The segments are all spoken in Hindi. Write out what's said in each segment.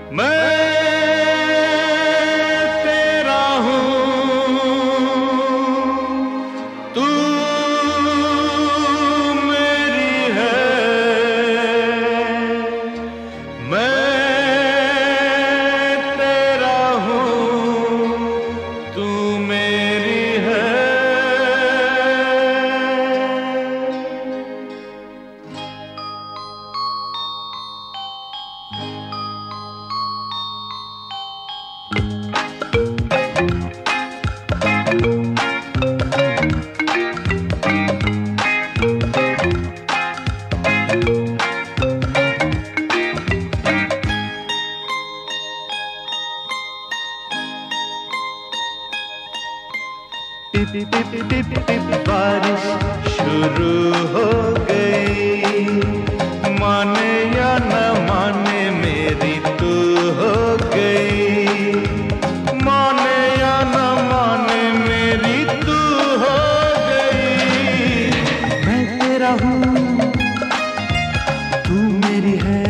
मैं तेरा हूँ, तू मेरी है। मैं तेरा हूँ, तू मेरी है। टिप टिप टिप टिप बारिश शुरू हो गई, माने या न माने मेरी तू हो गई। माने या न माने मेरी तू हो गई। मैं तेरा हूँ, तू मेरी है।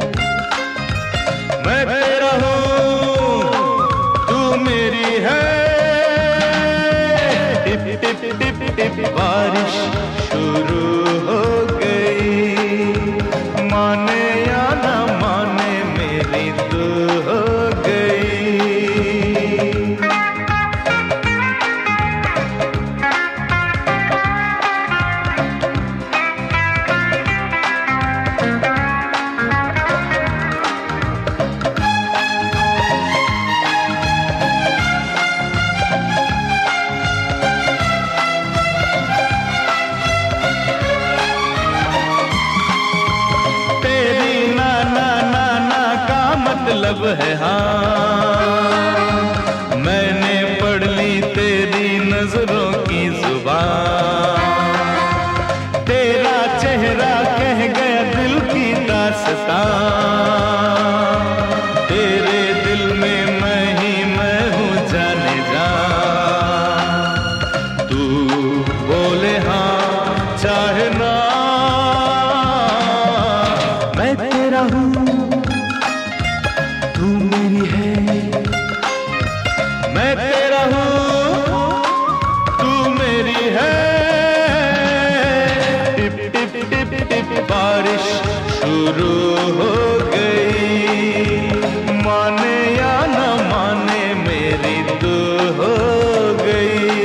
मैं तेरा हूँ, तू मेरी है। टिप टिप टिप बारिश शुरू हो गई, माने या न माने मेरी तू हो गई। मतलब है हाँ, मैंने पढ़ ली तेरी नजरों की जुबान। तेरा चेहरा कह गया दिल की दास्तां। तेरे दिल में मैं हूँ जाने जा। तू बोले हाँ चाहे ना, मैं तेरा हूँ, तू मेरी है। मैं तेरा हूँ, तू मेरी है। टिप टिप टिप टिप बारिश शुरू हो गई, माने या न माने मेरी तू हो गई।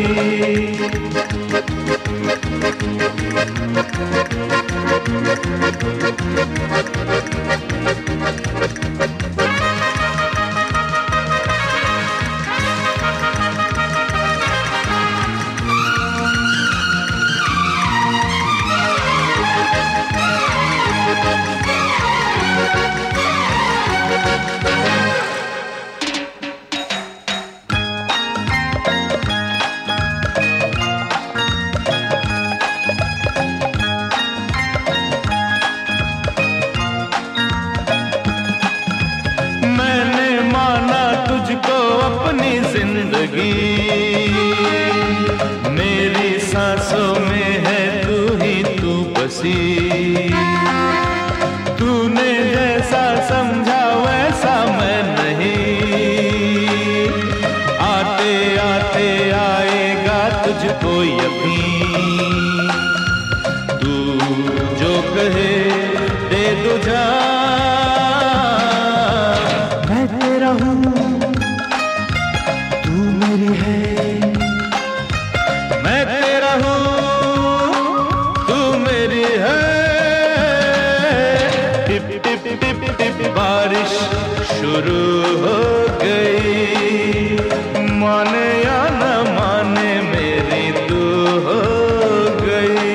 तुझको अपनी जिंदगी, मेरी सांसों में है तू ही तू बसी। तूने जैसा समझा वैसा मैं नहीं, आते आते आएगा तुझको यकीन। तू जो कहे दे दो जान। मैं तेरा हूँ, तू मेरी है। मैं तेरा हूँ, तू मेरी है। टिप टिप टिप टिप बारिश शुरू हो गई, माने या न माने मेरी तू हो गई।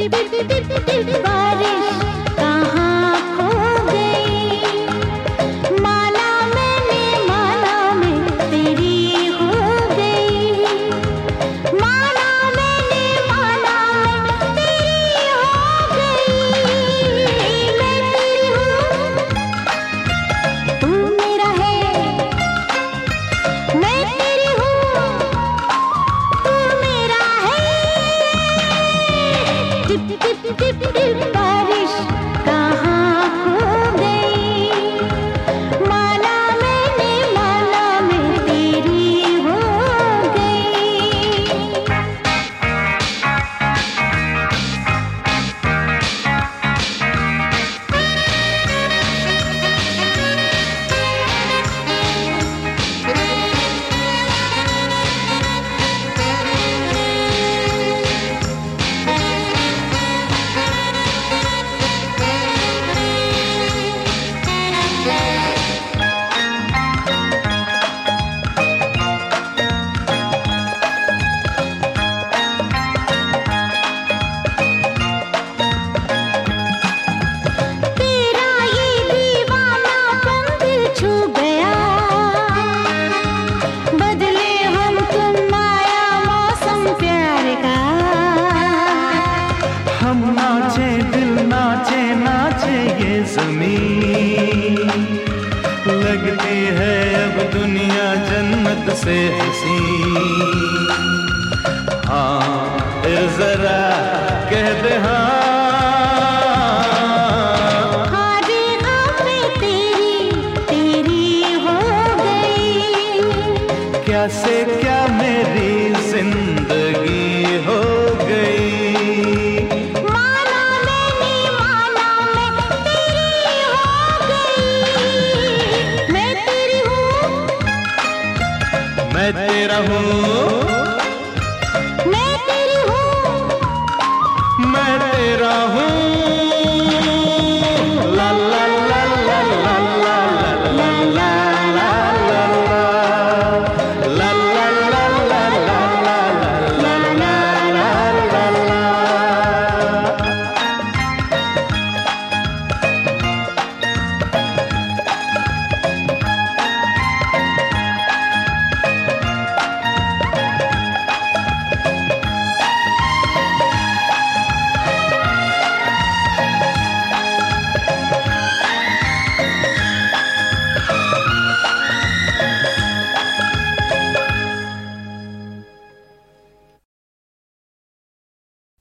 लगती है अब दुनिया जन्नत से हंसी। हाँ फिर जरा